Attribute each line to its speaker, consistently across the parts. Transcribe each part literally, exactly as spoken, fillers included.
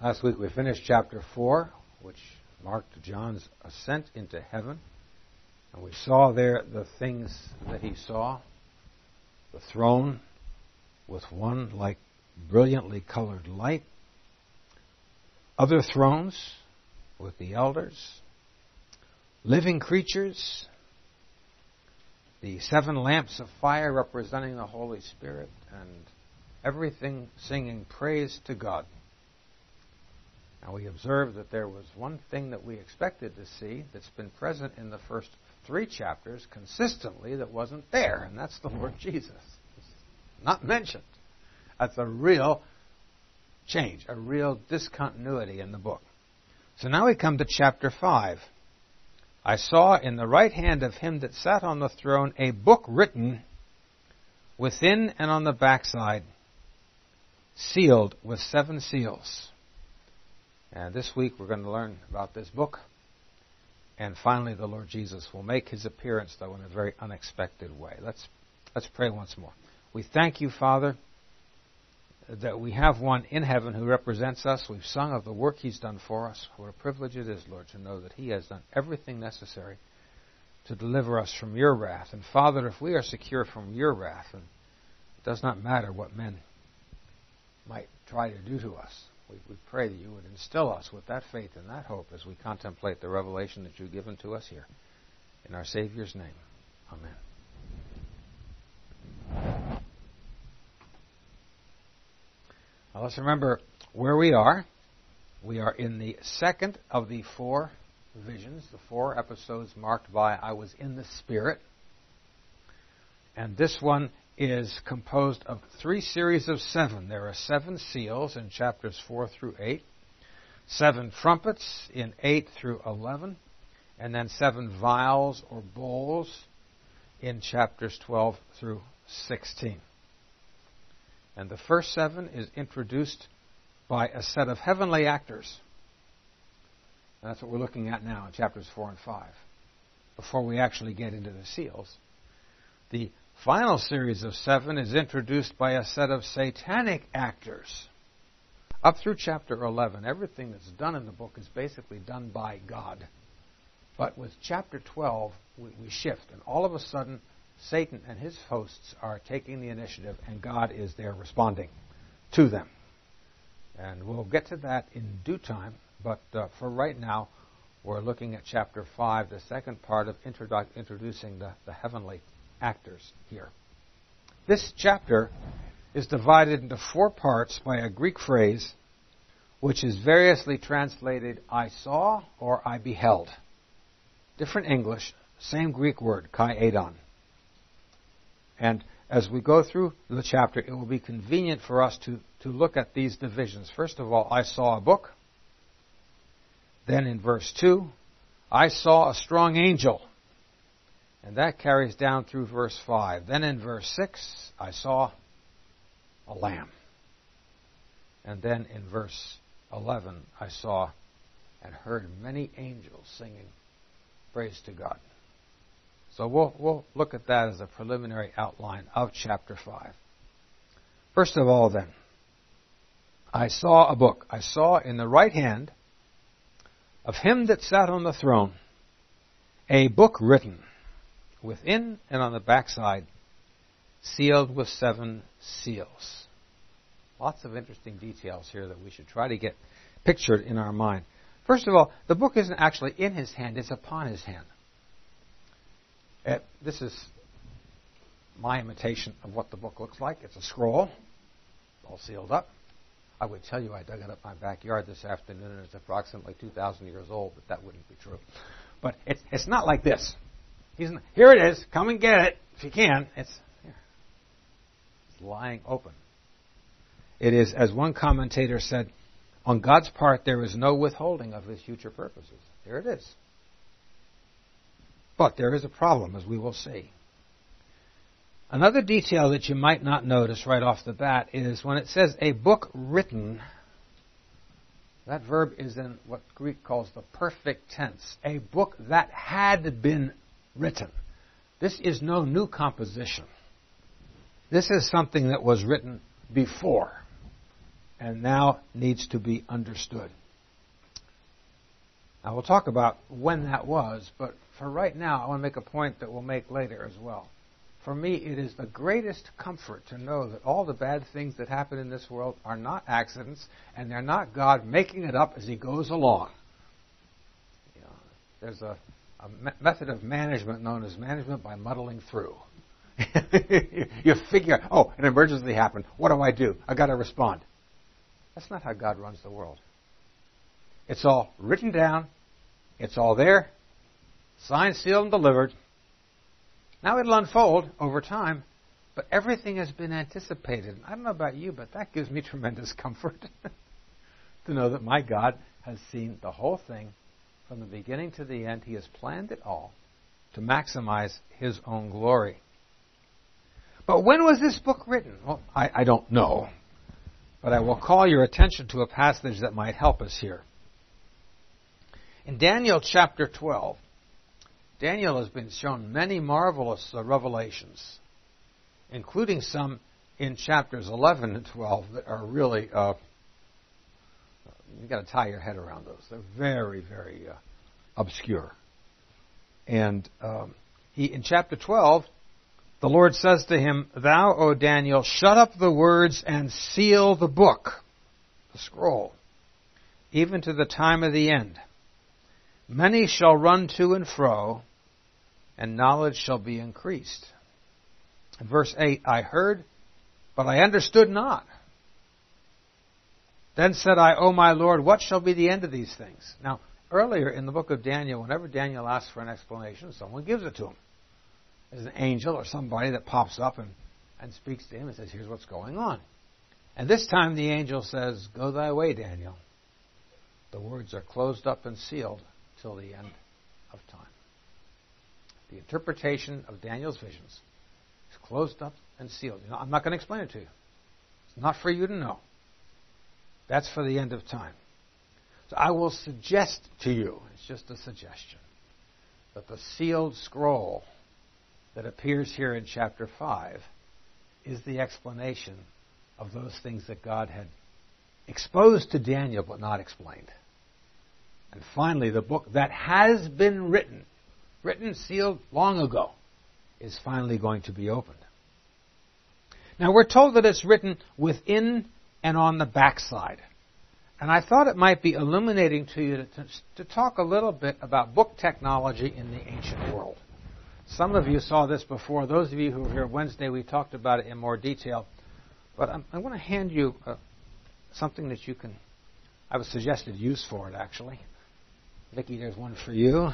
Speaker 1: Last week we finished chapter four, which marked John's ascent into heaven. And we saw there the things that he saw. The throne with one like brilliantly colored light. Other thrones with the elders. Living creatures. The seven lamps of fire representing the Holy Spirit. And everything singing praise to God. Now we observed that there was one thing that we expected to see that's been present in the first three chapters consistently that wasn't there, and that's the Lord Jesus. It's not mentioned. That's a real change, a real discontinuity in the book. So now we come to chapter five. I saw in the right hand of him that sat on the throne a book written within and on the backside, sealed with seven seals. And this week we're going to learn about this book. And finally the Lord Jesus will make his appearance, though, in a very unexpected way. Let's, let's pray once more. We thank you, Father, that we have one in heaven who represents us. We've sung of the work he's done for us. What a privilege it is, Lord, to know that he has done everything necessary to deliver us from your wrath. And Father, if we are secure from your wrath, then it does not matter what men might try to do to us. We, we pray that you would instill us with that faith and that hope as we contemplate the revelation that you've given to us here. In our Savior's name, amen. Now let's remember where we are. We are in the second of the four visions, the four episodes marked by I was in the Spirit. And this one is composed of three series of seven. There are seven seals in chapters four through eight, seven trumpets in eight through eleven, and then seven vials or bowls in chapters twelve through sixteen. And the first seven is introduced by a set of heavenly actors. And that's what we're looking at now in chapters four and five, before we actually get into the seals. The final series of seven is introduced by a set of satanic actors. Up through chapter eleven, everything that's done in the book is basically done by God. But with chapter twelve, we, we shift, and all of a sudden, Satan and his hosts are taking the initiative, and God is there responding to them. And we'll get to that in due time, but uh, for right now, we're looking at chapter five, the second part of introdu- introducing the, the heavenly actors here. This chapter is divided into four parts by a Greek phrase which is variously translated I saw or I beheld. Different English, same Greek word, kai edon. And as we go through the chapter, it will be convenient for us to, to look at these divisions. First of all, I saw a book. Then in verse two, I saw a strong angel. And that carries down through verse five. Then in verse six, I saw a lamb. And then in verse eleven, I saw and heard many angels singing praise to God. So we'll, we'll look at that as a preliminary outline of chapter five. First of all then, I saw a book. I saw in the right hand of him that sat on the throne a book written within and on the backside, sealed with seven seals. Lots of interesting details here that we should try to get pictured in our mind. First of all, the book isn't actually in his hand, it's upon his hand. Uh, this is my imitation of what the book looks like. It's a scroll, all sealed up. I would tell you I dug it up my backyard this afternoon and it's approximately two thousand years old, but that wouldn't be true. But it's, it's not like this. He's in, here it is. Come and get it if you can. It's here. It's lying open. It is, as one commentator said, on God's part there is no withholding of his future purposes. There it is. But there is a problem, as we will see. Another detail that you might not notice right off the bat is when it says a book written, that verb is in what Greek calls the perfect tense. A book that had been written. This is no new composition. This is something that was written before. and now needs to be understood. Now, we'll talk about when that was, but for right now, I want to make a point that we'll make later as well. For me, it is the greatest comfort to know that all the bad things that happen in this world are not accidents, and they're not God making it up as He goes along. You know, there's a, a me- method of management known as management by muddling through. You figure, oh, an emergency happened. What do I do? I got to respond. That's not how God runs the world. It's all written down. It's all there. Signed, sealed, and delivered. Now it'll unfold over time, but everything has been anticipated. I don't know about you, but that gives me tremendous comfort to know that my God has seen the whole thing from the beginning to the end. He has planned it all to maximize His own glory. But when was this book written? Well, I, I don't know, but I will call your attention to a passage that might help us here. In Daniel chapter twelve, Daniel has been shown many marvelous uh, revelations, including some in chapters eleven and twelve that are really, uh, you've got to tie your head around those. They're very, very uh, obscure. And um, he, in chapter twelve, the Lord says to him, "Thou, O Daniel, shut up the words and seal the book," the scroll, "even to the time of the end. Many shall run to and fro, and knowledge shall be increased." In verse eight, "I heard, but I understood not. Then said I, O my Lord, what shall be the end of these things?" Now, earlier in the book of Daniel, whenever Daniel asks for an explanation, someone gives it to him. There's an angel or somebody that pops up and, and speaks to him and says, here's what's going on. And this time the angel says, "Go thy way, Daniel. The words are closed up and sealed till the end of time." The interpretation of Daniel's visions is closed up and sealed. You know, I'm not going to explain it to you. It's not for you to know. That's for the end of time. So I will suggest to you, it's just a suggestion, that the sealed scroll that appears here in chapter five is the explanation of those things that God had exposed to Daniel but not explained. And finally, the book that has been written, written, sealed long ago, is finally going to be opened. Now, we're told that it's written within and on the backside. And I thought it might be illuminating to you to, to, to talk a little bit about book technology in the ancient world. Some of you saw this before. Those of you who were here Wednesday, we talked about it in more detail. But I'm, I want to hand you uh, something that you can, I have a suggested use for it, actually. Vicki, there's one for you.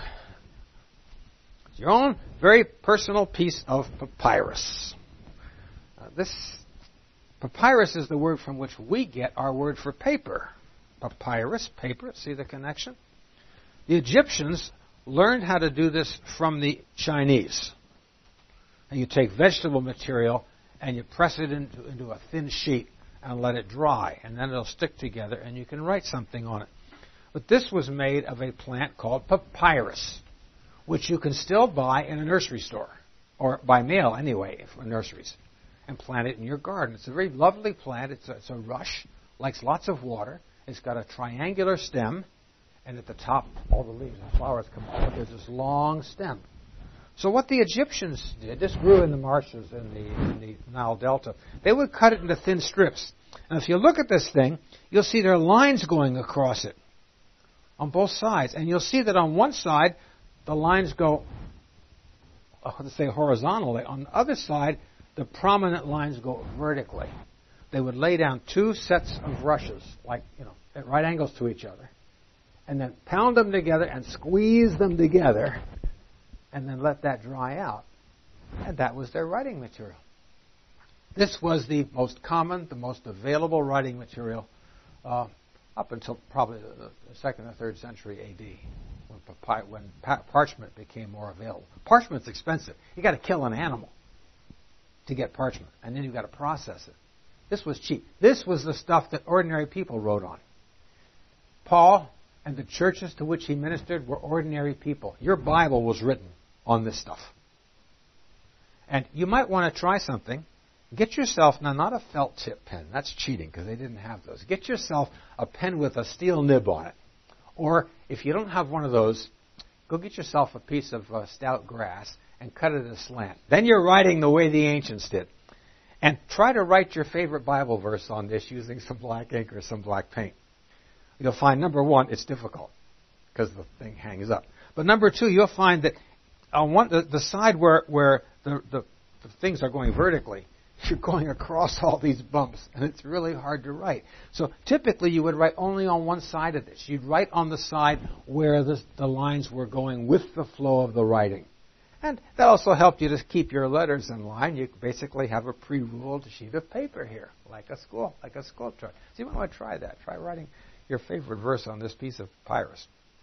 Speaker 1: It's your own very personal piece of papyrus. Uh, this papyrus is the word from which we get our word for paper. Papyrus, paper, see the connection? The Egyptians learned how to do this from the Chinese. And you take vegetable material and you press it into, into a thin sheet and let it dry, and then it'll stick together and you can write something on it. But this was made of a plant called papyrus, which you can still buy in a nursery store, or by mail anyway, from nurseries, and plant it in your garden. It's a very lovely plant. It's a, it's a rush, likes lots of water. It's got a triangular stem, and at the top, all the leaves and flowers come out. But there's this long stem. So what the Egyptians did, this grew in the marshes in the, in the Nile Delta. They would cut it into thin strips. And if you look at this thing, you'll see there are lines going across it on both sides. And you'll see that on one side, the lines go, let's say horizontally. On the other side, the prominent lines go vertically. They would lay down two sets of rushes, like, you know, at right angles to each other, and then pound them together and squeeze them together, and then let that dry out. And that was their writing material. This was the most common, the most available writing material uh, up until probably the, the second or third century A D, when, papy- when pa- parchment became more available. Parchment's expensive. You've got to kill an animal to get parchment, and then you've got to process it. This was cheap. This was the stuff that ordinary people wrote on. Paul and the churches to which he ministered were ordinary people. Your Bible was written on this stuff. And you might want to try something. get yourself, now not a felt tip pen, that's cheating because they didn't have those. Get yourself a pen with a steel nib on it. Or if you don't have one of those, go get yourself a piece of uh, stout grass and cut it at a slant. Then you're writing the way the ancients did. And try to write your favorite Bible verse on this using some black ink or some black paint. You'll find, number one, it's difficult because the thing hangs up. But number two, you'll find that on one, the, the side where, where the, the, the things are going vertically, you're going across all these bumps, and it's really hard to write. So typically you would write only on one side of this. You'd write on the side where the, the lines were going with the flow of the writing. And that also helped you to keep your letters in line. You basically have a pre-ruled sheet of paper here, like a school, like a school chart. So you might want to try that. Try writing your favorite verse on this piece of papyrus.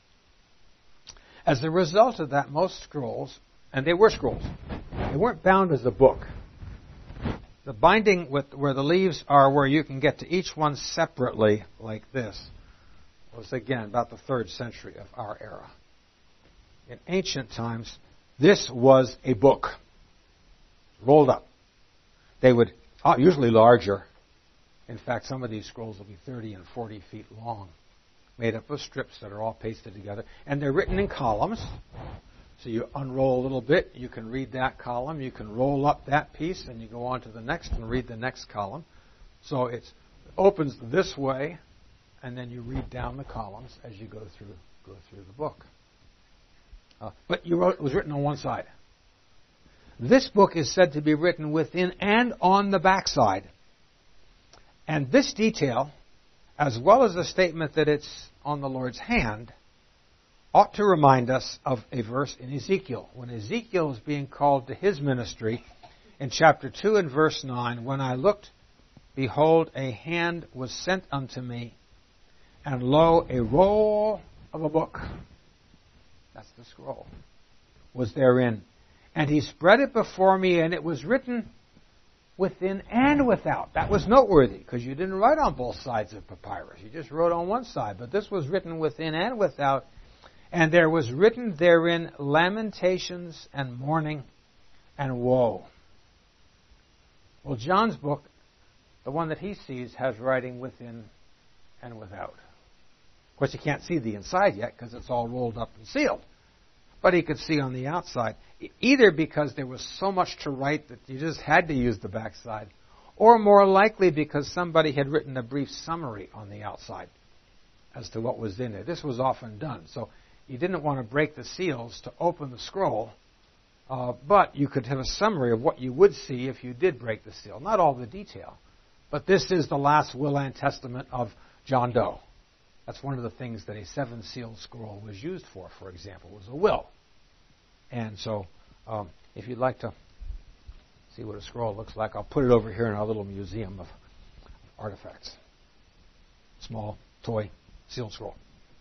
Speaker 1: As a result of that, most scrolls, and they were scrolls, they weren't bound as a book. The binding with where the leaves are where you can get to each one separately like this was, again, about the third century of our era. In ancient times, this was a book, rolled up. They would, uh, usually larger. In fact, some of these scrolls will be thirty and forty feet long, made up of strips that are all pasted together. And they're written in columns. So you unroll a little bit, you can read that column, you can roll up that piece, and you go on to the next and read the next column. So it's, it opens this way, and then you read down the columns as you go through go through the book. Uh, but you wrote, it was written on one side. This book is said to be written within and on the backside. And this detail, as well as the statement that it's on the Lord's hand, ought to remind us of a verse in Ezekiel. When Ezekiel is being called to his ministry, in chapter two and verse nine, when I looked, behold, a hand was sent unto me, and lo, a roll of a book, that's the scroll, was therein. And he spread it before me, and it was written within and without. That was noteworthy, because you didn't write on both sides of papyrus. You just wrote on one side. But this was written within and without. And there was written therein lamentations and mourning and woe. Well, John's book, the one that he sees, has writing within and without. Of course, you can't see the inside yet because it's all rolled up and sealed. But he could see on the outside, either because there was so much to write that you just had to use the backside, or more likely because somebody had written a brief summary on the outside as to what was in it. This was often done. So you didn't want to break the seals to open the scroll, uh, but you could have a summary of what you would see if you did break the seal. Not all the detail, but this is the last will and testament of John Doe. That's one of the things that a seven-sealed scroll was used for, for example, was a will. And so um, if you'd like to see what a scroll looks like, I'll put it over here in our little museum of artifacts. Small, toy, sealed scroll.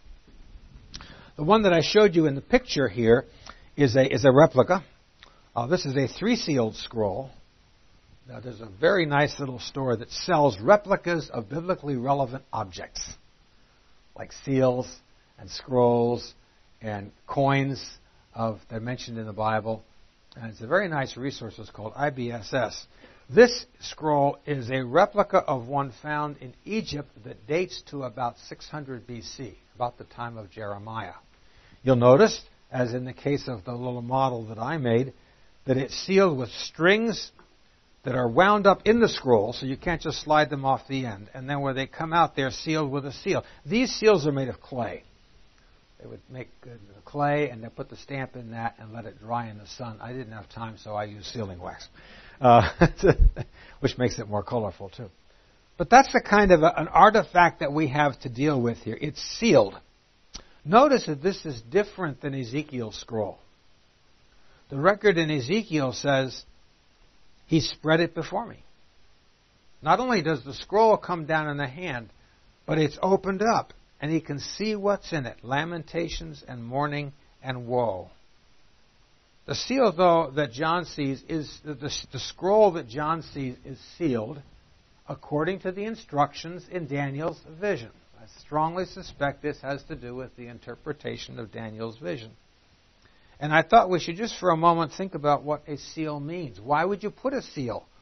Speaker 1: The one that I showed you in the picture here is a is a replica. Uh, this is a three-sealed scroll. Now, there's a very nice little store that sells replicas of biblically relevant objects, like seals and scrolls and coins of that are mentioned in the Bible. And it's a very nice resource. It's called I B S S. This scroll is a replica of one found in Egypt that dates to about six hundred B C, about the time of Jeremiah. You'll notice, as in the case of the little model that I made, that it's sealed with strings that are wound up in the scroll, so you can't just slide them off the end. And then where they come out, they're sealed with a seal. These seals are made of clay. They would make good clay, and they put the stamp in that and let it dry in the sun. I didn't have time, so I used sealing wax, uh, which makes it more colorful, too. But that's the kind of a, an artifact that we have to deal with here. It's sealed. Notice that this is different than Ezekiel's scroll. The record in Ezekiel says, he spread it before me. Not only does the scroll come down in the hand, but it's opened up, and he can see what's in it. Lamentations and mourning and woe. The seal, though, that John sees is, the, the, the scroll that John sees is sealed according to the instructions in Daniel's vision. I strongly suspect this has to do with the interpretation of Daniel's vision. And I thought we should just for a moment think about what a seal means. Why would you put a seal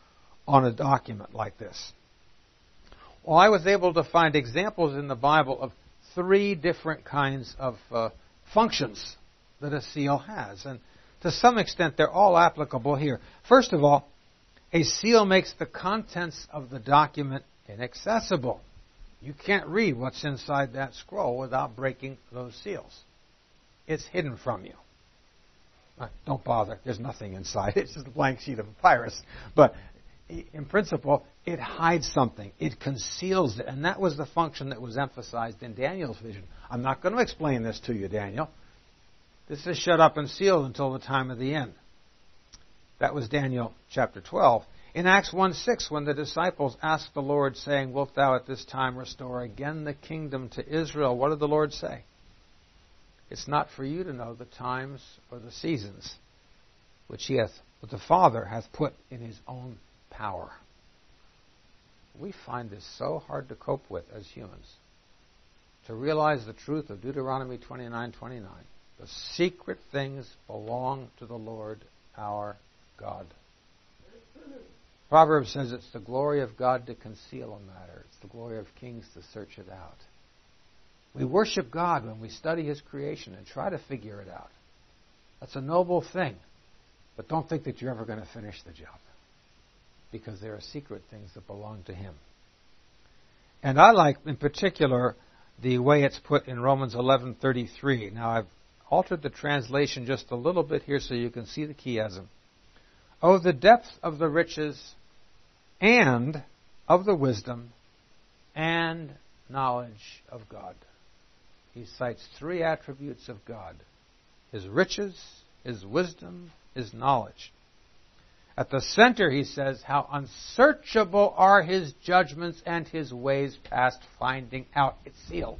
Speaker 1: on a document like this? Well, I was able to find examples in the Bible of three different kinds of uh, functions that a seal has. And to some extent, they're all applicable here. First of all, a seal makes the contents of the document inaccessible. You can't read what's inside that scroll without breaking those seals. It's hidden from you. Don't bother. There's nothing inside. It's just a blank sheet of papyrus. But in principle, it hides something. It conceals it. And that was the function that was emphasized in Daniel's vision. I'm not going to explain this to you, Daniel. This is shut up and sealed until the time of the end. That was Daniel chapter twelve. In Acts one six, when the disciples asked the Lord, saying, "Wilt thou at this time restore again the kingdom to Israel?" What did the Lord say? It's not for you to know the times or the seasons which he hath, but the Father hath put in his own power. We find this so hard to cope with as humans. To realize the truth of Deuteronomy twenty-nine twenty-nine. The secret things belong to the Lord our God. Proverbs says it's the glory of God to conceal a matter. It's the glory of kings to search it out. We worship God when we study His creation and try to figure it out. That's a noble thing. But don't think that you're ever going to finish the job. Because there are secret things that belong to Him. And I like, in particular, the way it's put in Romans eleven thirty-three. Now, I've altered the translation just a little bit here so you can see the chiasm. Oh, the depth of the riches and of the wisdom and knowledge of God. He cites three attributes of God. His riches, His wisdom, His knowledge. At the center, he says, how unsearchable are His judgments and His ways past finding out. It's sealed.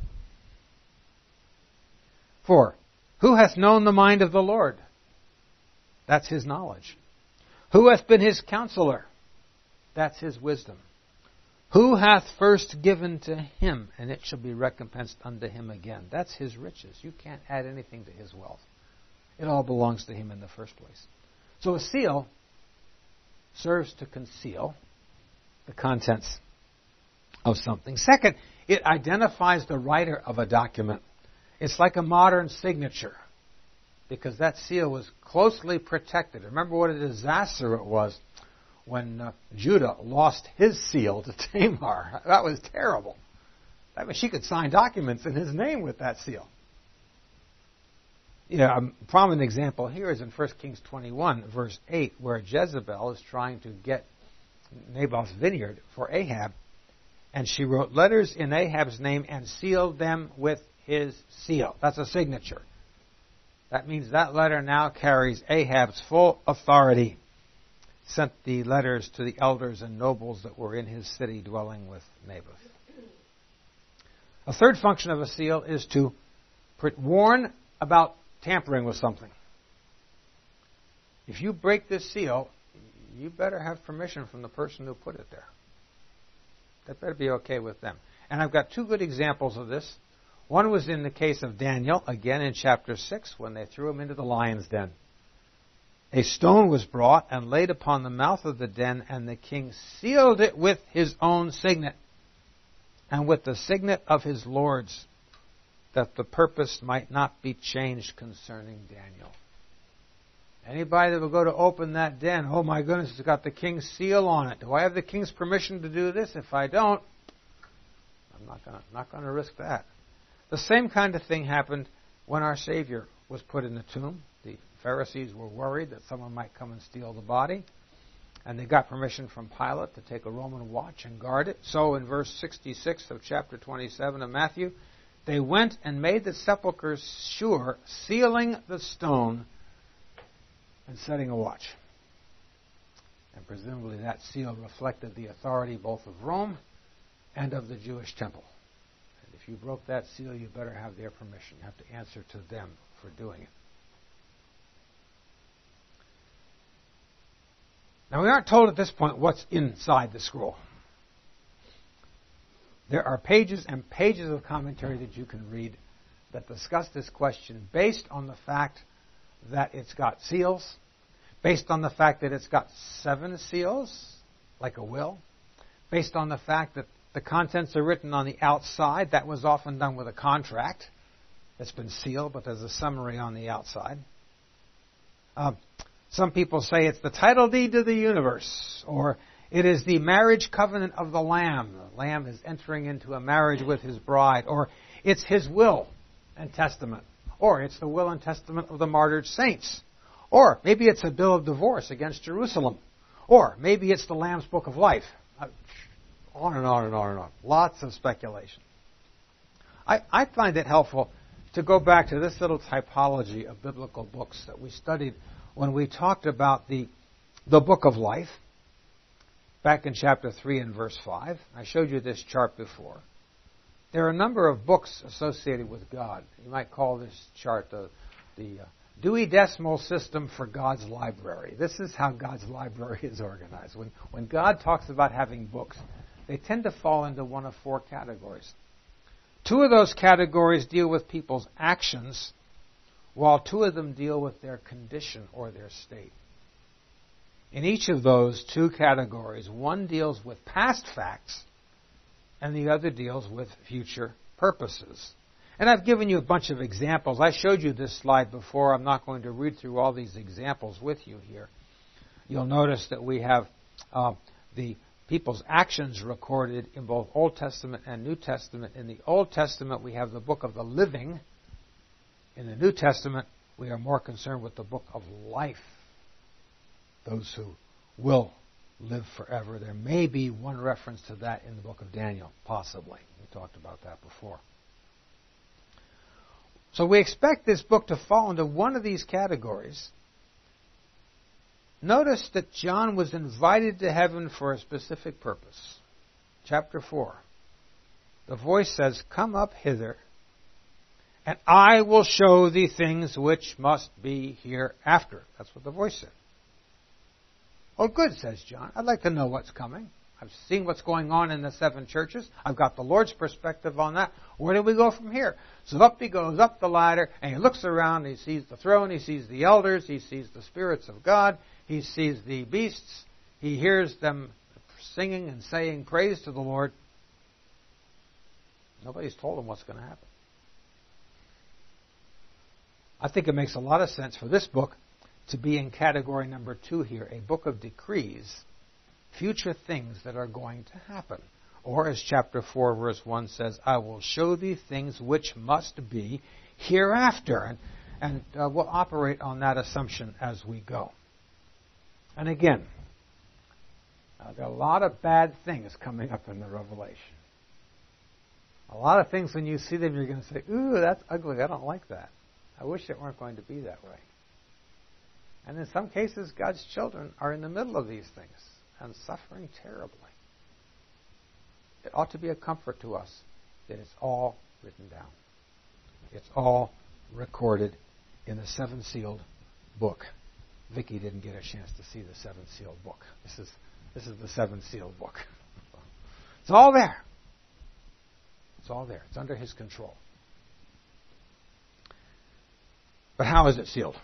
Speaker 1: Four, who hath known the mind of the Lord? That's His knowledge. Who hath been His counselor? That's His wisdom. Who hath first given to Him, and it shall be recompensed unto Him again? That's His riches. You can't add anything to His wealth. It all belongs to Him in the first place. So a seal serves to conceal the contents of something. Second, it identifies the writer of a document. It's like a modern signature, because that seal was closely protected. Remember what a disaster it was when uh, Judah lost his seal to Tamar. That was terrible. I mean, she could sign documents in his name with that seal. Yeah, a prominent example here is in First Kings twenty-one, verse eight, where Jezebel is trying to get Naboth's vineyard for Ahab, and she wrote letters in Ahab's name and sealed them with his seal. That's a signature. That means that letter now carries Ahab's full authority. Sent the letters to the elders and nobles that were in his city dwelling with Naboth. A third function of a seal is to warn about tampering with something. If you break this seal, you better have permission from the person who put it there. That better be okay with them. And I've got two good examples of this. One was in the case of Daniel, again in chapter six, when they threw him into the lion's den. A stone was brought and laid upon the mouth of the den, and the king sealed it with his own signet and with the signet of his lords, that the purpose might not be changed concerning Daniel. Anybody that will go to open that den, oh my goodness, it's got the king's seal on it. Do I have the king's permission to do this? If I don't, I'm not going to not going to risk that. The same kind of thing happened when our Savior was put in the tomb. The Pharisees were worried that someone might come and steal the body, and they got permission from Pilate to take a Roman watch and guard it. So in verse sixty-six of chapter twenty-seven of Matthew, they went and made the sepulchres sure, sealing the stone and setting a watch. And presumably that seal reflected the authority both of Rome and of the Jewish temple. And if you broke that seal, you better have their permission. You have to answer to them for doing it. Now, we aren't told at this point what's inside the scroll. There are pages and pages of commentary that you can read that discuss this question based on the fact that it's got seals, based on the fact that it's got seven seals, like a will, based on the fact that the contents are written on the outside. That was often done with a contract that's been sealed, but there's a summary on the outside. Uh, some people say it's the title deed to the universe, or it is the marriage covenant of the Lamb. The Lamb is entering into a marriage with his bride, or it's his will and testament, or it's the will and testament of the martyred saints, or maybe it's a bill of divorce against Jerusalem, or maybe it's the Lamb's Book of Life. Uh, on and on and on and on. Lots of speculation. I, I find it helpful to go back to this little typology of biblical books that we studied when we talked about the, the Book of Life, back in chapter three and verse five. I showed you this chart before. There are a number of books associated with God. You might call this chart the, the uh, Dewey Decimal System for God's Library. This is how God's library is organized. When, when God talks about having books, they tend to fall into one of four categories. Two of those categories deal with people's actions, while two of them deal with their condition or their state. In each of those two categories, one deals with past facts, and the other deals with future purposes. And I've given you a bunch of examples. I showed you this slide before. I'm not going to read through all these examples with you here. You'll notice that we have uh, the people's actions recorded in both Old Testament and New Testament. In the Old Testament, we have the book of the living. In the New Testament, we are more concerned with the book of life. Those who will live forever. There may be one reference to that in the book of Daniel, possibly. We talked about that before. So we expect this book to fall into one of these categories. Notice that John was invited to heaven for a specific purpose. Chapter four. The voice says, "Come up hither, and I will show thee things which must be hereafter." That's what the voice said. "Oh, good," says John. "I'd like to know what's coming. I've seen what's going on in the seven churches. I've got the Lord's perspective on that. Where do we go from here?" So up he goes, up the ladder, and he looks around. He sees the throne. He sees the elders. He sees the spirits of God. He sees the beasts. He hears them singing and saying praise to the Lord. Nobody's told him what's going to happen. I think it makes a lot of sense for this book to be in category number two here, a book of decrees, future things that are going to happen. Or as chapter four verse one says, "I will show thee things which must be hereafter." And, and uh, we'll operate on that assumption as we go. And again, uh, there are a lot of bad things coming up in the Revelation. A lot of things, when you see them, you're going to say, "Ooh, that's ugly. I don't like that. I wish it weren't going to be that way." And in some cases, God's children are in the middle of these things and suffering terribly. It ought to be a comfort to us that it's all written down. It's all recorded in the seven-sealed book. Vicki didn't get a chance to see the seven-sealed book. This is this is the seven-sealed book. It's all there. It's all there. It's under his control. But how is it sealed?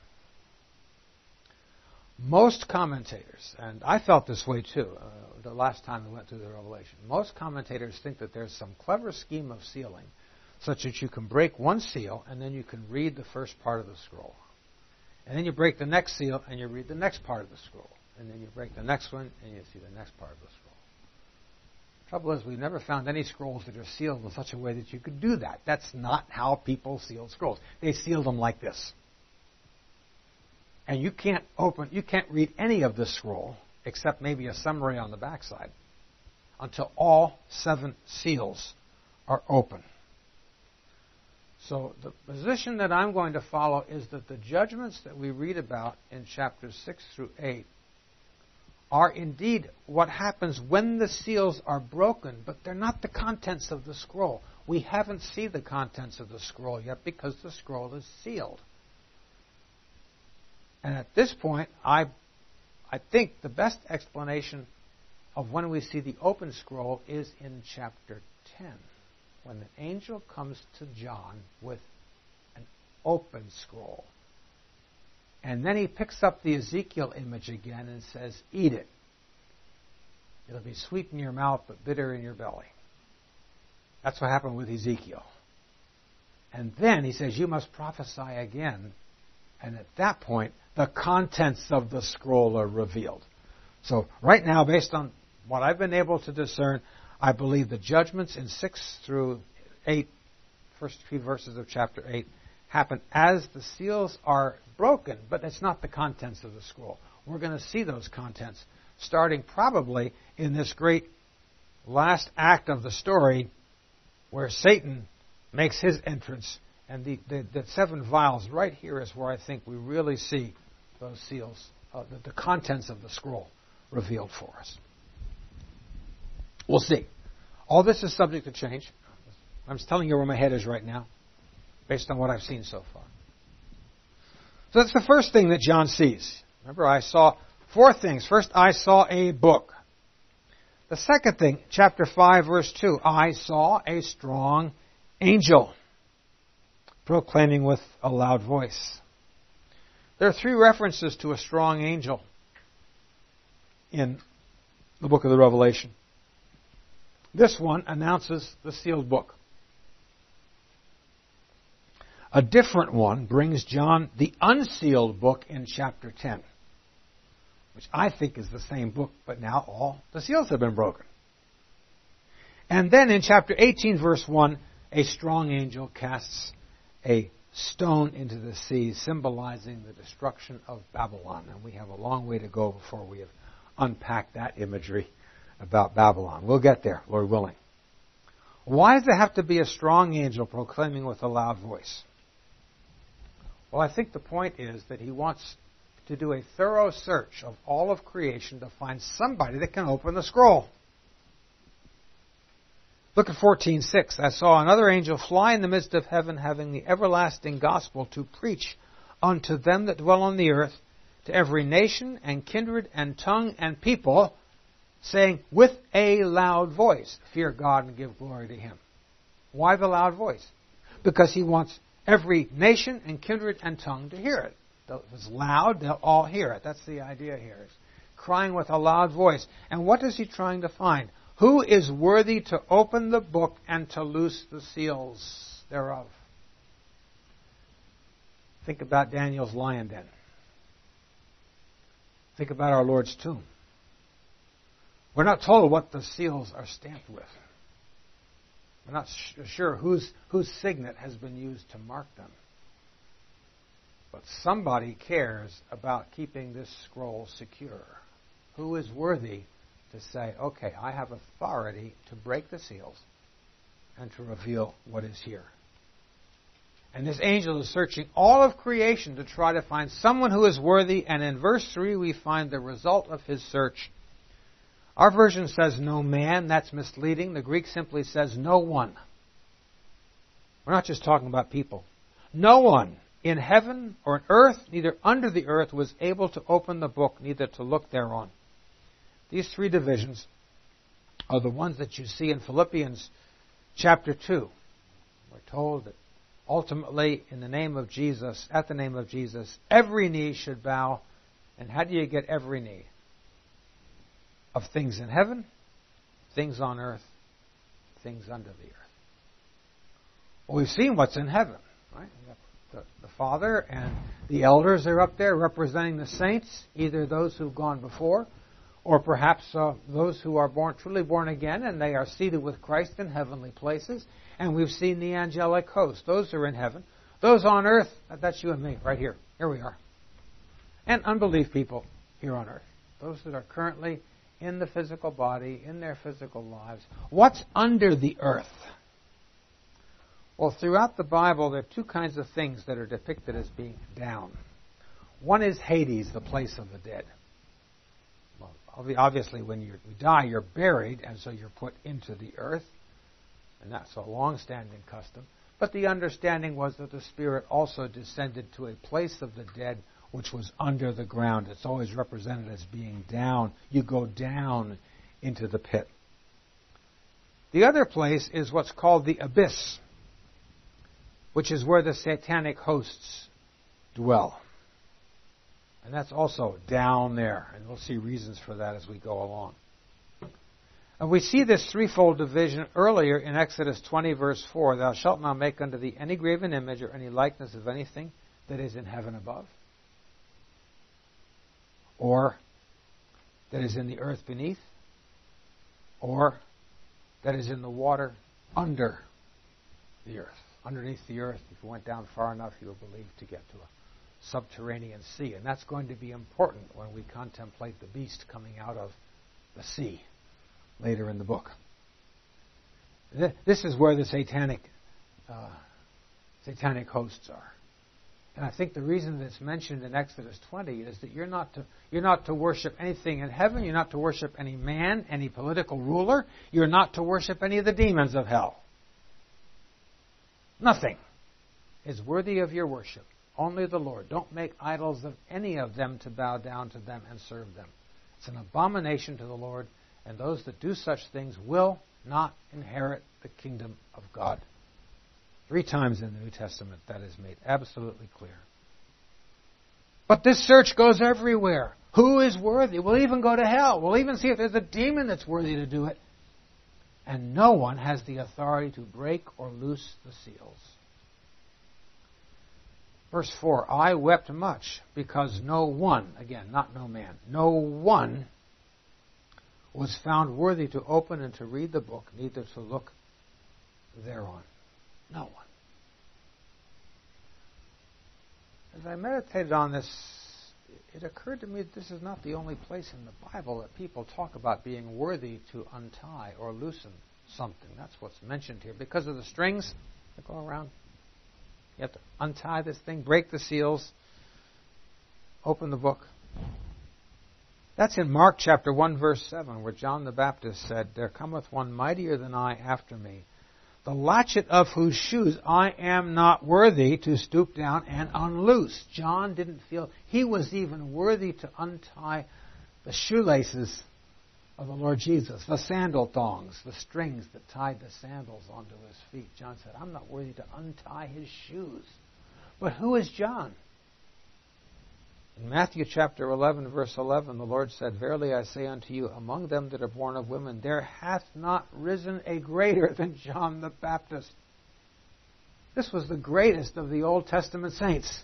Speaker 1: Most commentators, and I felt this way too uh, the last time we went through the Revelation, most commentators think that there's some clever scheme of sealing such that you can break one seal and then you can read the first part of the scroll. And then you break the next seal and you read the next part of the scroll. And then you break the next one and you see the next part of the scroll. The trouble is, we've never found any scrolls that are sealed in such a way that you could do that. That's not how people sealed scrolls. They sealed them like this. And you can't open, you can't read any of the scroll, except maybe a summary on the backside, until all seven seals are open. So the position that I'm going to follow is that the judgments that we read about in chapters six through eight are indeed what happens when the seals are broken, but they're not the contents of the scroll. We haven't seen the contents of the scroll yet because the scroll is sealed. And at this point, I, I think the best explanation of when we see the open scroll is in chapter ten, when the angel comes to John with an open scroll. And then he picks up the Ezekiel image again and says, "Eat it." It'll be sweet in your mouth, but bitter in your belly. That's what happened with Ezekiel. And then he says, you must prophesy again. And at that point, the contents of the scroll are revealed. So right now, based on what I've been able to discern, I believe the judgments in six through eight, first few verses of chapter eight, happen as the seals are broken, but it's not the contents of the scroll. We're going to see those contents starting probably in this great last act of the story where Satan makes his entrance. And the, the, the seven vials right here is where I think we really see those seals, uh, the, the contents of the scroll revealed for us. We'll see. All this is subject to change. I'm just telling you where my head is right now, based on what I've seen so far. So that's the first thing that John sees. Remember, I saw four things. First, I saw a book. The second thing, chapter five, verse two, I saw a strong angel proclaiming with a loud voice. There are three references to a strong angel in the book of the Revelation. This one announces the sealed book. A different one brings John the unsealed book in chapter ten, which I think is the same book, but now all the seals have been broken. And then in chapter eighteen, verse one, a strong angel casts a stone into the sea, symbolizing the destruction of Babylon. And we have a long way to go before we have unpacked that imagery about Babylon. We'll get there, Lord willing. Why does there have to be a strong angel proclaiming with a loud voice? Well, I think the point is that he wants to do a thorough search of all of creation to find somebody that can open the scroll. Look at fourteen six. I saw another angel fly in the midst of heaven, having the everlasting gospel to preach unto them that dwell on the earth, to every nation and kindred and tongue and people, saying with a loud voice, fear God and give glory to Him. Why the loud voice? Because He wants every nation and kindred and tongue to hear it. If it's loud, they'll all hear it. That's the idea here. It's crying with a loud voice. And what is He trying to find? Who is worthy to open the book and to loose the seals thereof? Think about Daniel's lion den. Think about our Lord's tomb. We're not told what the seals are stamped with. We're not sure whose, whose signet has been used to mark them. But somebody cares about keeping this scroll secure. Who is worthy to say, okay, I have authority to break the seals and to reveal what is here? And this angel is searching all of creation to try to find someone who is worthy, and in verse three we find the result of his search. Our version says no man. That's misleading. The Greek simply says no one. We're not just talking about people. No one in heaven or in earth, neither under the earth, was able to open the book, neither to look thereon. These three divisions are the ones that you see in Philippians chapter two. We're told that ultimately, in the name of Jesus, at the name of Jesus, every knee should bow. And how do you get every knee? Of things in heaven, things on earth, things under the earth. Well, we've seen what's in heaven, right? The, the Father and the elders are up there representing the saints, either those who've gone before, or perhaps uh, those who are born truly born again, and they are seated with Christ in heavenly places. And we've seen the angelic host. Those are in heaven. Those on earth, that's you and me, right here. Here we are. And unbelief people here on earth. Those that are currently in the physical body, in their physical lives. What's under the earth? Well, throughout the Bible, there are two kinds of things that are depicted as being down. One is Hades, the place of the dead. Well, obviously, when you die, you're buried, and so you're put into the earth. And that's a long-standing custom. But the understanding was that the Spirit also descended to a place of the dead which was under the ground. It's always represented as being down. You go down into the pit. The other place is what's called the abyss, which is where the satanic hosts dwell. And that's also down there. And we'll see reasons for that as we go along. And we see this threefold division earlier in Exodus twenty, verse four. Thou shalt not make unto thee any graven image or any likeness of anything that is in heaven above, or that is in the earth beneath, or that is in the water under the earth. Underneath the earth, if you went down far enough, you were believed to get to a subterranean sea. And that's going to be important when we contemplate the beast coming out of the sea later in the book. This is where the satanic uh, satanic hosts are. And I think the reason that it's mentioned in Exodus twenty is that you're not to you're not to worship anything in heaven, you're not to worship any man, any political ruler, you're not to worship any of the demons of hell. Nothing is worthy of your worship. Only the Lord. Don't make idols of any of them to bow down to them and serve them. It's an abomination to the Lord, and those that do such things will not inherit the kingdom of God. Three times in the New Testament that is made absolutely clear. But this search goes everywhere. Who is worthy? We'll even go to hell. We'll even see if there's a demon that's worthy to do it. And no one has the authority to break or loose the seals. Verse four, I wept much because no one, again, not no man, no one was found worthy to open and to read the book, neither to look thereon. No one. As I meditated on this, it occurred to me that this is not the only place in the Bible that people talk about being worthy to untie or loosen something. That's what's mentioned here. Because of the strings that go around, you have to untie this thing, break the seals, open the book. That's in Mark chapter one, verse seven, where John the Baptist said, There cometh one mightier than I after me, the latchet of whose shoes I am not worthy to stoop down and unloose. John didn't feel he was even worthy to untie the shoelaces of the Lord Jesus, the sandal thongs, the strings that tied the sandals onto his feet. John said, I'm not worthy to untie his shoes. But who is John? In Matthew chapter eleven, verse eleven, the Lord said, Verily I say unto you, among them that are born of women, there hath not risen a greater than John the Baptist. This was the greatest of the Old Testament saints.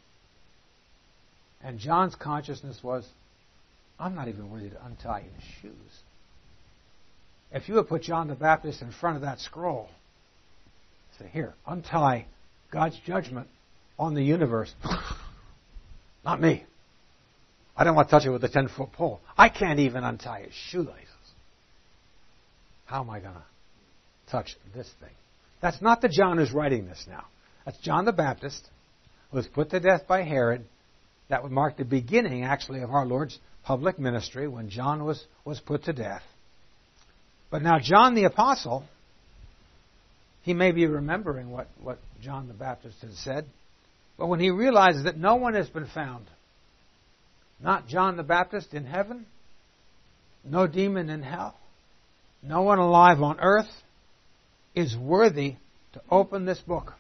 Speaker 1: And John's consciousness was, I'm not even worthy to untie his shoes. If you would put John the Baptist in front of that scroll, say, here, untie God's judgment on the universe. Not me. I don't want to touch it with a ten-foot pole. I can't even untie his shoelaces. How am I going to touch this thing? That's not the John who's writing this now. That's John the Baptist, who was put to death by Herod. That would mark the beginning, actually, of our Lord's public ministry when John was, was put to death. But now John the Apostle, he may be remembering what, what John the Baptist had said. But when he realizes that no one has been found, not John the Baptist in heaven, no demon in hell, no one alive on earth is worthy to open this book.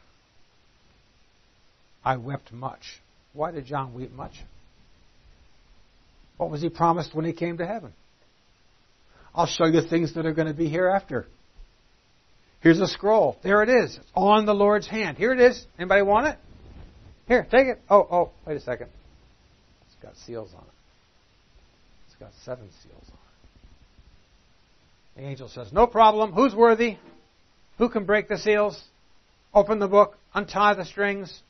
Speaker 1: I wept much. Why did John weep much? What was he promised when he came to heaven? I'll show you things that are going to be hereafter. Here's a scroll. There it is. It's on the Lord's hand. Here it is. Anybody want it? Here, take it. Oh, oh, wait a second. It's got seals on it. It's got seven seals on it. The angel says, no problem. Who's worthy? Who can break the seals? Open the book. Untie the strings.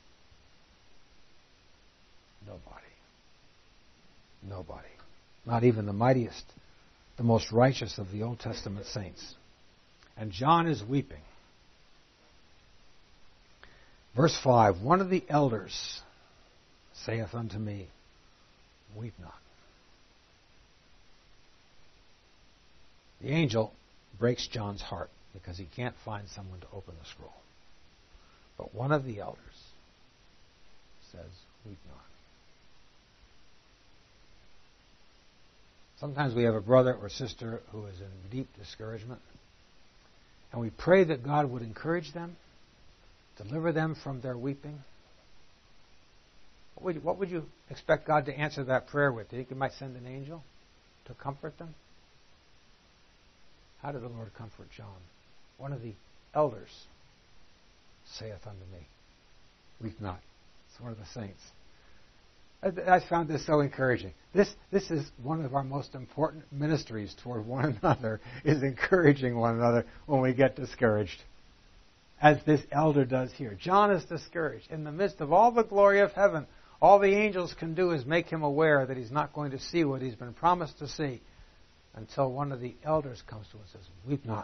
Speaker 1: Nobody. Nobody. Not even the mightiest, the most righteous of the Old Testament saints. And John is weeping. Verse five, one of the elders saith unto me, weep not. The angel breaks John's heart because he can't find someone to open the scroll. But one of the elders says, weep not. Sometimes we have a brother or sister who is in deep discouragement, and we pray that God would encourage them, deliver them from their weeping. What would, you, what would you expect God to answer that prayer with? Do you think He might send an angel to comfort them? How did the Lord comfort John? One of the elders saith unto me, weep not. It's one of the saints. I, I found this so encouraging. This, this is one of our most important ministries toward one another, is encouraging one another when we get discouraged. As this elder does here. John is discouraged. In the midst of all the glory of heaven, all the angels can do is make him aware that he's not going to see what he's been promised to see until one of the elders comes to him and says, weep not.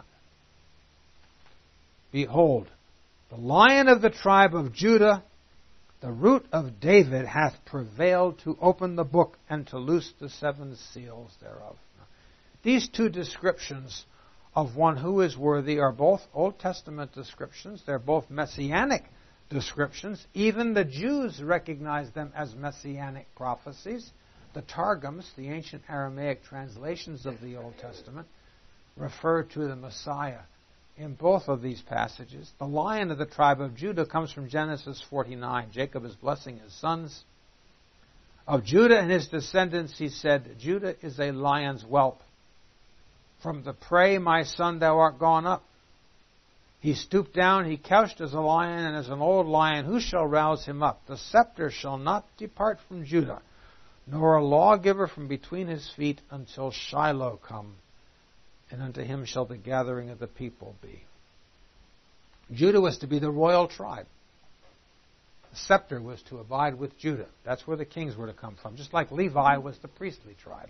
Speaker 1: Behold, the Lion of the tribe of Judah, the root of David, hath prevailed to open the book and to loose the seven seals thereof. These two descriptions of one who is worthy are both Old Testament descriptions. They're both messianic descriptions. Even the Jews recognize them as messianic prophecies. The Targums, the ancient Aramaic translations of the Old Testament, refer to the Messiah in both of these passages. The Lion of the tribe of Judah comes from Genesis forty-nine. Jacob is blessing his sons. Of Judah and his descendants, he said, Judah is a lion's whelp. From the prey, my son, thou art gone up. He stooped down, he couched as a lion, and as an old lion, who shall rouse him up? The scepter shall not depart from Judah, nor a lawgiver from between his feet, until Shiloh come, and unto him shall the gathering of the people be. Judah was to be the royal tribe. The scepter was to abide with Judah. That's where the kings were to come from, just like Levi was the priestly tribe.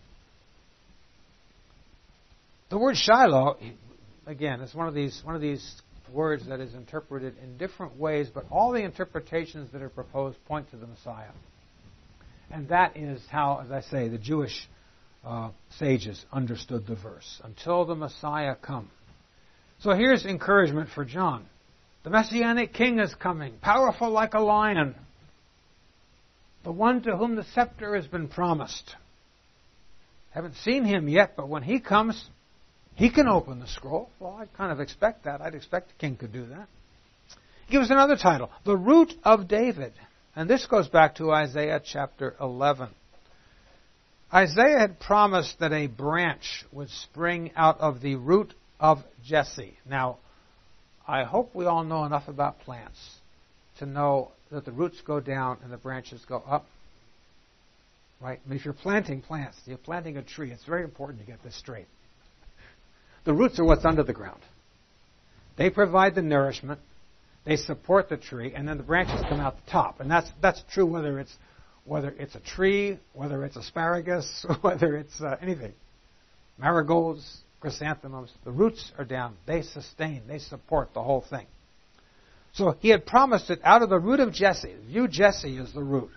Speaker 1: The word Shiloh, again, is one of these one of these words that is interpreted in different ways, but all the interpretations that are proposed point to the Messiah. And that is how, as I say, the Jewish uh, sages understood the verse. Until the Messiah come. So here's encouragement for John. The Messianic King is coming, powerful like a lion. The one to whom the scepter has been promised. Haven't seen him yet, but when he comes, he can open the scroll. Well, I kind of expect that. I'd expect the king could do that. He gives another title, The Root of David. And this goes back to Isaiah chapter eleven. Isaiah had promised that a branch would spring out of the root of Jesse. Now, I hope we all know enough about plants to know that the roots go down and the branches go up. Right? I mean, if you're planting plants, you're planting a tree, it's very important to get this straight. The roots are what's under the ground. They provide the nourishment, they support the tree, and then the branches come out the top. And that's that's true whether it's whether it's a tree, whether it's asparagus, whether it's uh, anything. Marigolds, chrysanthemums, the roots are down. They sustain, they support the whole thing. So he had promised it out of the root of Jesse. View Jesse as the root.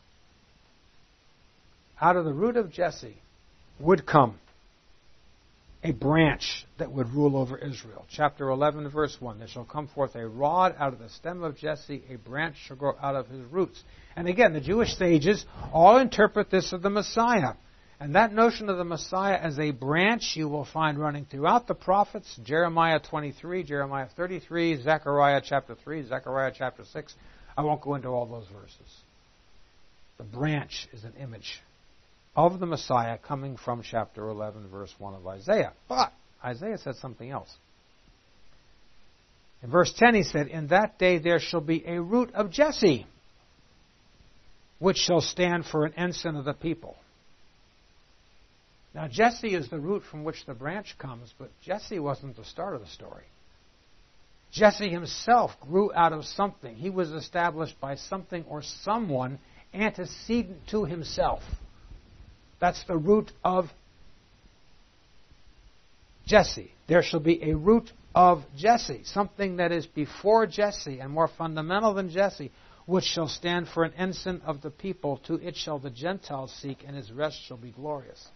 Speaker 1: Out of the root of Jesse would come a branch that would rule over Israel. Chapter eleven, verse one. There shall come forth a rod out of the stem of Jesse, a branch shall grow out of his roots. And again, the Jewish sages all interpret this of the Messiah. And that notion of the Messiah as a branch you will find running throughout the prophets. Jeremiah twenty-three, Jeremiah thirty-three, Zechariah chapter three, Zechariah chapter six. I won't go into all those verses. The branch is an image of the Messiah coming from chapter eleven, verse one of Isaiah. But Isaiah said something else. In verse ten he said, In that day there shall be a root of Jesse, which shall stand for an ensign of the people. Now Jesse is the root from which the branch comes, but Jesse wasn't the start of the story. Jesse himself grew out of something. He was established by something or someone antecedent to himself. That's the root of Jesse. There shall be a root of Jesse, something that is before Jesse and more fundamental than Jesse, which shall stand for an ensign of the people. To it shall the Gentiles seek, and his rest shall be glorious.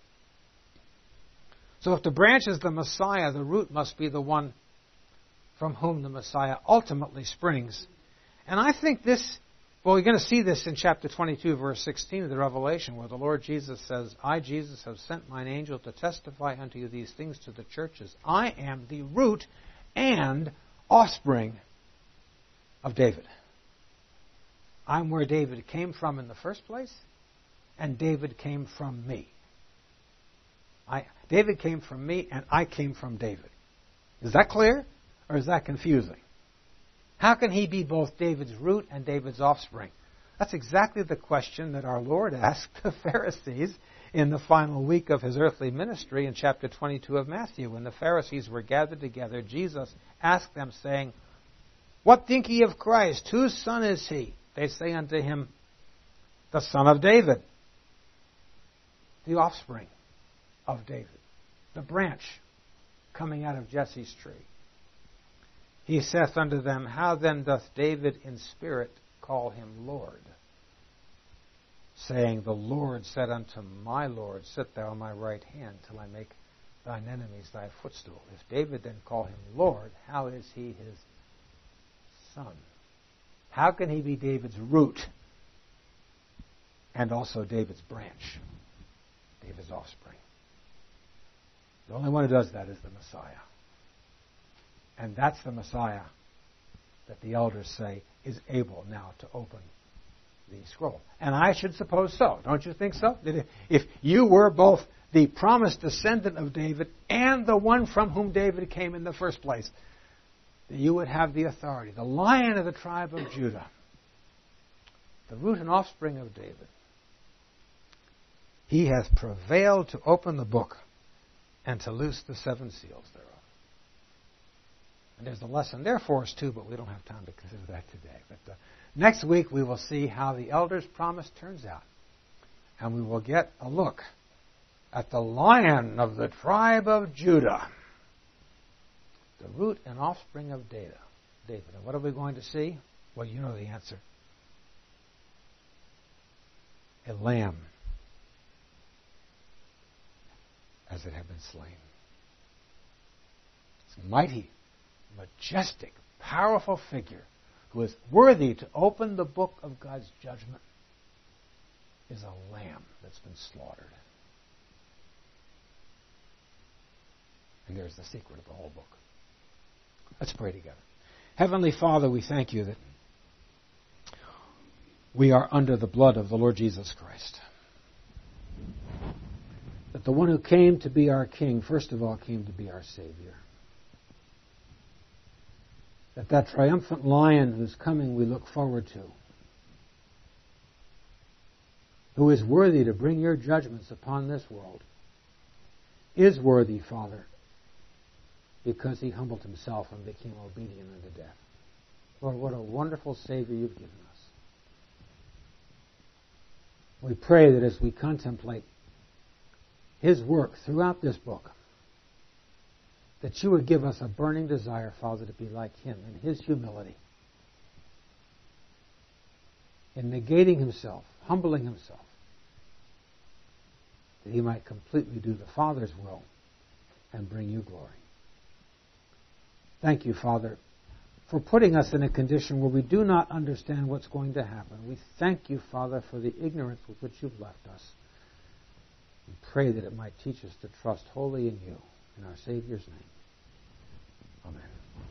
Speaker 1: So if the branch is the Messiah, the root must be the one from whom the Messiah ultimately springs. And I think this, well, we're going to see this in chapter twenty-two, verse sixteen of the Revelation, where the Lord Jesus says, I, Jesus, have sent mine angel to testify unto you these things to the churches. I am the root and offspring of David. I'm where David came from in the first place, and David came from me. I, David came from me, and I came from David. Is that clear, or is that confusing? How can he be both David's root and David's offspring? That's exactly the question that our Lord asked the Pharisees in the final week of his earthly ministry in chapter twenty-two of Matthew. When the Pharisees were gathered together, Jesus asked them, saying, "What think ye of Christ? Whose son is he?" They say unto him, "The son of David." The offspring of David. The branch coming out of Jesse's tree. He saith unto them, "How then doth David in spirit call him Lord? Saying, The Lord said unto my Lord, Sit thou on my right hand, till I make thine enemies thy footstool. If David then call him Lord, how is he his son? How can he be David's root and also David's branch, David's offspring?" The only one who does that is the Messiah. And that's the Messiah that the elders say is able now to open the scroll. And I should suppose so. Don't you think so? That if you were both the promised descendant of David and the one from whom David came in the first place, that you would have the authority. The Lion of the tribe of Judah, the root and offspring of David. He hath prevailed to open the book and to loose the seven seals thereof. And there's a lesson there for us too, but we don't have time to consider that today. But uh, next week we will see how the elder's promise turns out. And we will get a look at the Lion of the tribe of Judah, the root and offspring of David. David. And what are we going to see? Well, you know the answer. A lamb, as it had been slain. It's mighty, majestic, powerful figure who is worthy to open the book of God's judgment is a lamb that's been slaughtered. And there's the secret of the whole book. Let's pray together. Heavenly Father, we thank you that we are under the blood of the Lord Jesus Christ. That the one who came to be our King, first of all, came to be our Savior. That that triumphant Lion whose coming we look forward to, who is worthy to bring your judgments upon this world, is worthy, Father, because he humbled himself and became obedient unto death. Lord, what a wonderful Savior you've given us. We pray that as we contemplate his work throughout this book, that you would give us a burning desire, Father, to be like him in his humility, in negating himself, humbling himself, that he might completely do the Father's will and bring you glory. Thank you, Father, for putting us in a condition where we do not understand what's going to happen. We thank you, Father, for the ignorance with which you've left us. We pray that it might teach us to trust wholly in you, in our Savior's name. Amen.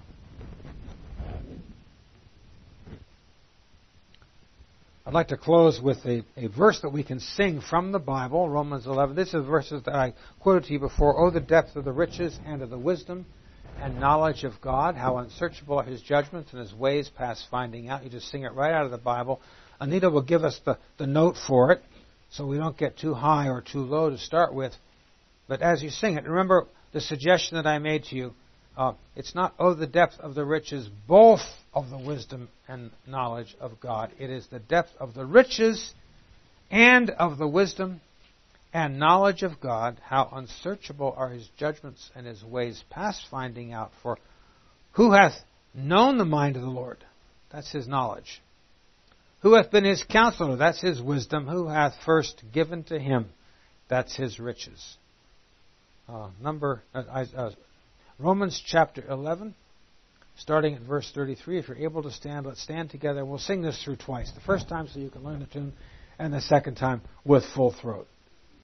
Speaker 1: I'd like to close with a, a verse that we can sing from the Bible, Romans eleven. This is verses that I quoted to you before. Oh, the depth of the riches and of the wisdom and knowledge of God, how unsearchable are his judgments and his ways past finding out. You just sing it right out of the Bible. Anita will give us the, the note for it, so we don't get too high or too low to start with. But as you sing it, remember the suggestion that I made to you. Uh, it's not, oh, the depth of the riches, both of the wisdom and knowledge of God. It is the depth of the riches and of the wisdom and knowledge of God, how unsearchable are his judgments and his ways past finding out. For who hath known the mind of the Lord? That's his knowledge. Who hath been his counselor? That's his wisdom. Who hath first given to him? That's his riches. Uh, number uh, uh, Romans chapter eleven, starting at verse thirty-three. If you're able to stand, let's stand together. We'll sing this through twice. The first time so you can learn the tune, and the second time with full throat.